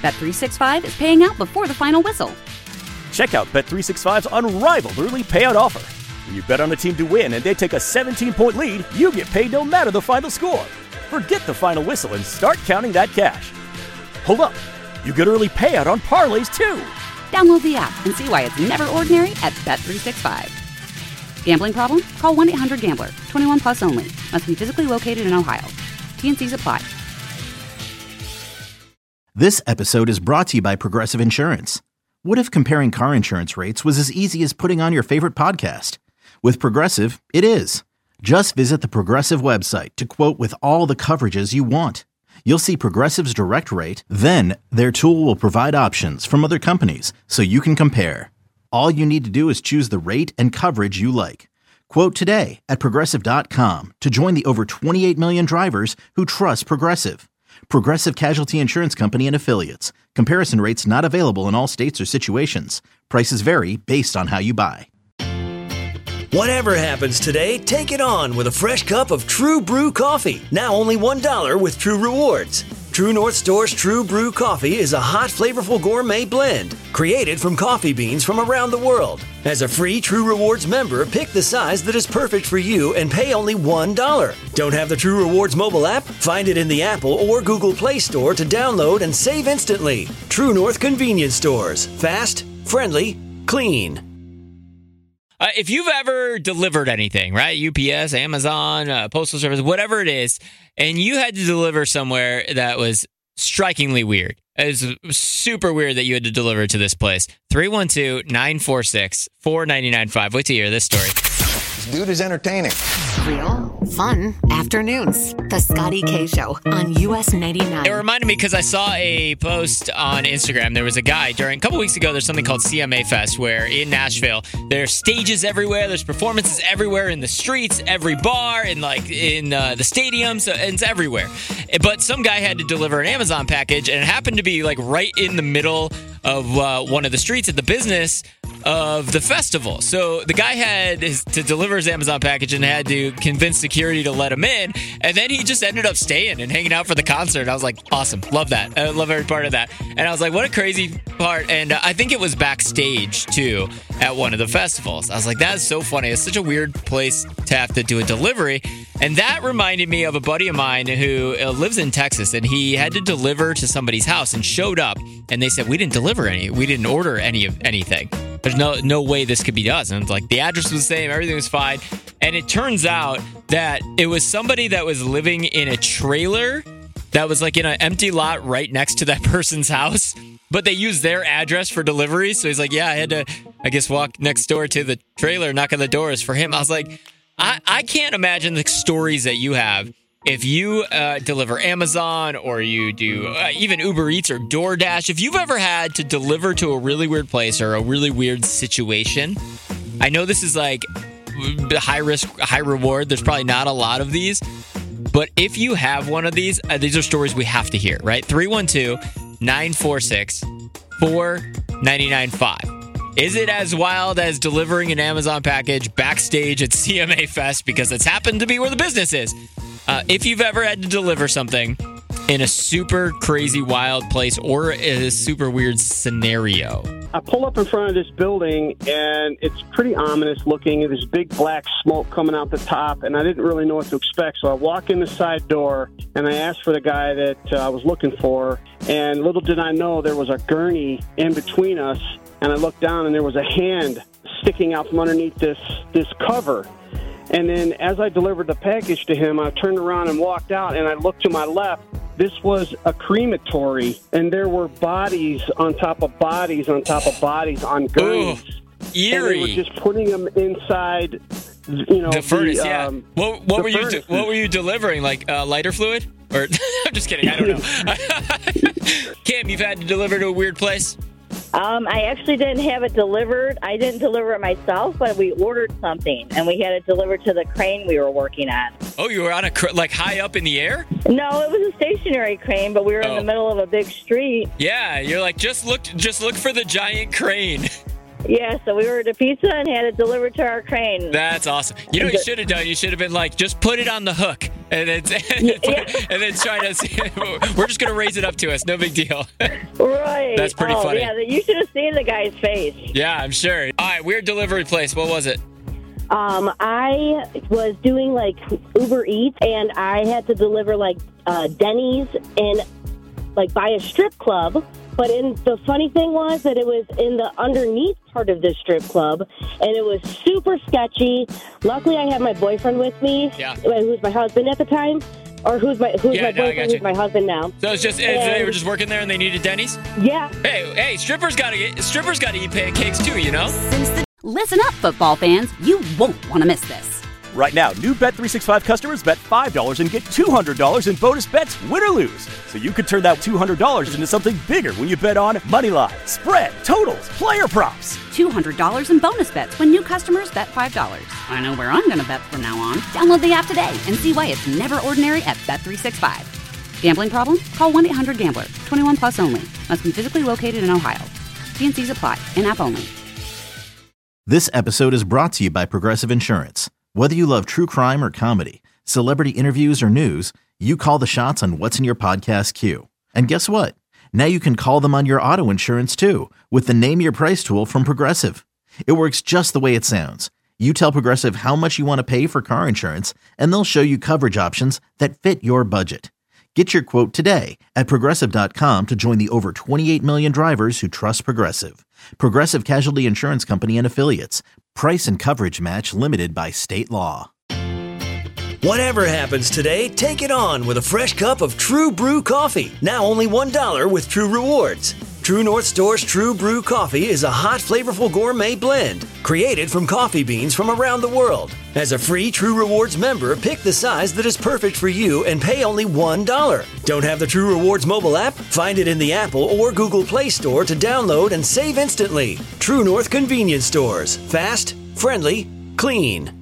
Bet365 is paying out before the final whistle. Check out Bet365's unrivaled early payout offer. When you bet on a team to win and they take a 17-point lead, you get paid no matter the final score. Forget the final whistle and start counting that cash. Hold up. You get early payout on parlays, too. Download the app and see why it's never ordinary at Bet365. Gambling problem? Call 1-800-GAMBLER. 21 plus only. Must be physically located in Ohio. T&Cs apply. This episode is brought to you by Progressive Insurance. What if comparing car insurance rates was as easy as putting on your favorite podcast? With Progressive, it is. Just visit the Progressive website to quote with all the coverages you want. You'll see Progressive's direct rate, then their tool will provide options from other companies so you can compare. All you need to do is choose the rate and coverage you like. Quote today at Progressive.com to join the over 28 million drivers who trust Progressive. Progressive Casualty Insurance Company and Affiliates. Comparison rates not available in all states or situations. Prices vary based on how you buy. Whatever happens today, take it on with a fresh cup of True Brew coffee. Now only $1 with True Rewards. True North Store's True Brew coffee is a hot, flavorful gourmet blend created from coffee beans from around the world. As a free True Rewards member, pick the size that is perfect for you and pay only $1. Don't have the True Rewards mobile app? Find it in the Apple or Google Play Store to download and save instantly. True North Convenience Stores. Fast, friendly, clean. If you've ever delivered anything, right? UPS, Amazon, Postal Service, whatever it is, and you had to deliver somewhere that was strikingly weird. It was super weird that you had to deliver to this place. 312-946-4995. Wait till you hear this story. This dude is entertaining. Real, fun afternoons. The Scotty K Show on US 99. It reminded me because I saw a post on Instagram. There was a guy a couple weeks ago, there's something called CMA Fest where in Nashville, there's stages everywhere. There's performances everywhere in the streets, every bar, and in the stadiums. It's everywhere. But some guy had to deliver an Amazon package, and it happened to be right in the middle of one of the streets at the business of the festival. So the guy had to deliver his Amazon package and had to convince security to let him in. And then he just ended up staying and hanging out for the concert. I was like, awesome. Love that. I love every part of that. And I was like, what a crazy part. And I think it was backstage too at one of the festivals. I was like, that is so funny. It's such a weird place to have to do a delivery. And that reminded me of a buddy of mine who lives in Texas, and he had to deliver to somebody's house and showed up, and they said, we didn't order anything. There's no way this could be us. And it's like the address was the same, everything was fine. And it turns out that it was somebody that was living in a trailer that was in an empty lot right next to that person's house. But they used their address for delivery. So he's like, yeah, I had to, walk next door to the trailer, knock on the doors for him. I was like, I can't imagine the stories that you have if you deliver Amazon or you do even Uber Eats or DoorDash. If you've ever had to deliver to a really weird place or a really weird situation, I know this is high risk, high reward. There's probably not a lot of these. But if you have one of these are stories we have to hear, right? 312-946-4995. Is it as wild as delivering an Amazon package backstage at CMA Fest because it's happened to be where the business is? If you've ever had to deliver something in a super crazy wild place or a super weird scenario. I pull up in front of this building, and it's pretty ominous looking. There's big black smoke coming out the top, and I didn't really know what to expect. So I walk in the side door, and I asked for the guy that I was looking for. And little did I know there was a gurney in between us. And I looked down, and there was a hand sticking out from underneath this cover. And then as I delivered the package to him, I turned around and walked out, and I looked to my left. This was a crematory, and there were bodies on top of bodies on top of bodies on gurneys. Eerie. And they were just putting them inside, the furnace. What were you delivering? Lighter fluid? Or I'm just kidding. I don't know. Kim, you've had to deliver to a weird place? I actually didn't have it delivered. I didn't deliver it myself, but we ordered something, and we had it delivered to the crane we were working on. Oh, you were on high up in the air? No, it was a stationary crane, but we were in the middle of a big street. Yeah, you're just look for the giant crane. Yeah, so we ordered a pizza and had it delivered to our crane. That's awesome. You know what you should have done? You should have been just put it on the hook. And then trying to see, we're just going to raise it up to us. No big deal. Right. That's pretty funny. Yeah, you should have seen the guy's face. Yeah, I'm sure. All right, weird delivery place. What was it? I was doing like Uber Eats, and I had to deliver like Denny's and like by a strip club. But the funny thing was that it was in the underneath part of this strip club, and it was super sketchy. Luckily, I had my boyfriend with me, who's my husband at the time, or who's my boyfriend, who's my husband now. So it's just they were just working there and they needed Denny's? Yeah. Hey, strippers got to eat pancakes too, you know? Listen up, football fans. You won't want to miss this. Right now, new Bet365 customers bet $5 and get $200 in bonus bets, win or lose. So you could turn that $200 into something bigger when you bet on moneyline, spread, totals, player props. $200 in bonus bets when new customers bet $5. I know where I'm going to bet from now on. Download the app today and see why it's never ordinary at Bet365. Gambling problem? Call 1-800-GAMBLER. 21 plus only. Must be physically located in Ohio. T&Cs apply. In-app only. This episode is brought to you by Progressive Insurance. Whether you love true crime or comedy, celebrity interviews or news, you call the shots on what's in your podcast queue. And guess what? Now you can call them on your auto insurance too with the Name Your Price tool from Progressive. It works just the way it sounds. You tell Progressive how much you want to pay for car insurance, and they'll show you coverage options that fit your budget. Get your quote today at Progressive.com to join the over 28 million drivers who trust Progressive. Progressive Casualty Insurance Company and Affiliates. Price and coverage match limited by state law. Whatever happens today, take it on with a fresh cup of True Brew coffee. Now only $1 with True Rewards. True North Store's True Brew coffee is a hot, flavorful gourmet blend created from coffee beans from around the world. As a free True Rewards member, pick the size that is perfect for you and pay only $1. Don't have the True Rewards mobile app? Find it in the Apple or Google Play Store to download and save instantly. True North Convenience Stores. Fast, friendly, clean.